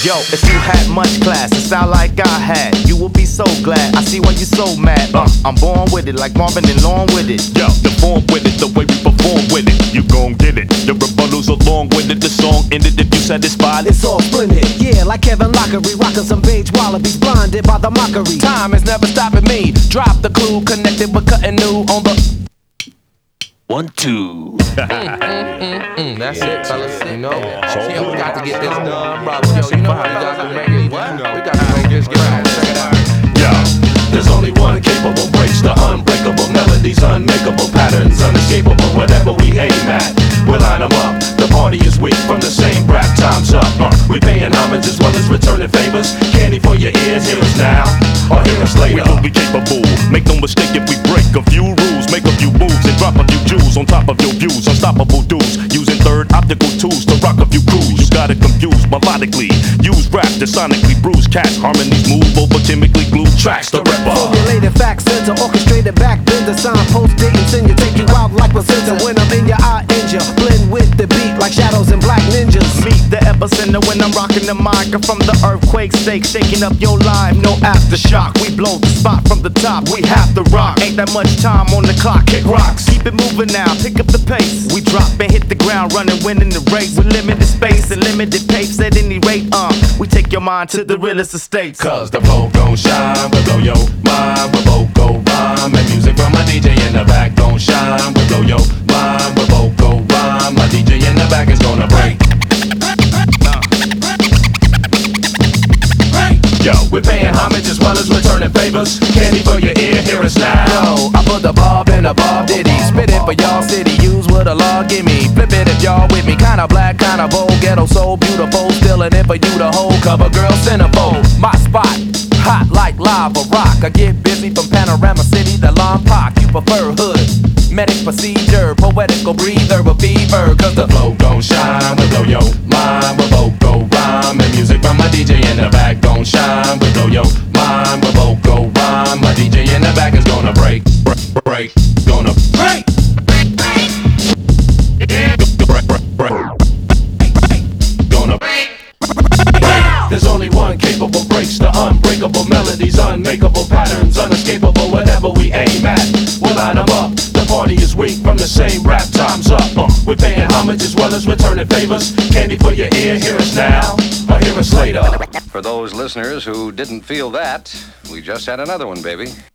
Yo, if you had much class, a style like I had, you will be so glad. I see why you so mad. I'm born with it, like Marvin and Lawn with it. Yo, you're born with it, the way we perform with it. You gon' get it. Your rebuttals along with it. The song ended if you satisfied. It's all splendid. Yeah, like Kevin Lockery, rockin' some beige wallabies, blinded by the mockery. Time is never stopping me. Drop the clue, connected with cutting new on the 1, 2. That's it, fellas. You know, yeah, we got to get this done, brother. Yo, you know how we got to make it. We got to make this get out. Check it out. Yo, there's only one capable breaks the unbreakable melodies, unmakeable patterns, unescapable. Whatever we aim at, we'll line 'em up. The party is weak from the same rap. Time's up. We paying homage as well as returning favors. Candy for your ears. Hear us now or hear us later. We gon' be capable. Make no mistake if we break a few rules, make a few moves, and drop a few jewels on top of your views. Unstoppable dudes using third optical tools to rock a few crews. You got it confused melodically. Use rap to sonically bruise cats. Harmonies move over chemically glued tracks. The ripper. Formulated facts, center, orchestrated back, bend the signpost, dating, send you, take you out like placenta. When I'm in your eye, injure, blend with the beat like shadows and black ninjas. Meet the epicenter when I'm rocking the mic. I'm from the earthquake stake, shaking up your life. No aftershock, we blow the spot from the top. We have to rock. Ain't that much time on the clock. Kick rocks, keep it moving now. Pick up the pace. We drop and hit the ground running, winning the race. With limited space and limited pace at any rate. We take your mind to the realest estates. Cause the flow gon' shine, we'll blow your mind, we'll both go rhyme. And music from my DJ in the back gon' shine, we'll blow your mind, we'll both go rhyme. My DJ in the back is gonna break. Yo, we're paying homage as well as returning favors. Candy for your ear, hear us now. Yo, I put the bob in a bob diddy. Spit it for y'all city, use what the law give me. Flip it if y'all with me. Kinda black, kinda bold, ghetto so beautiful. Stealing it for you to hold. Cover girl centerfold. My spot, hot like lava rock. I get busy from Panorama City to Lompoc. You prefer hood, medic procedure, poetical breather with fever. Cause The flow gon' shine, we'll blow your mind, we'll both go rhyme. And music from my DJ in the back gon' shine, we'll blow your mind, we'll both go rhyme. My DJ in the back is gonna break, break, gonna break. Gonna break. There's only one capable breaks the unbreakable melodies, unmakeable patterns, unescapable. Whatever we aim at, we'll line 'em up. The party is weak from the same rap. Time's up. We're paying homage as well as returning favors. Candy for your ear. Hear us now or hear us later. For those listeners who didn't feel that, we just had another one, baby.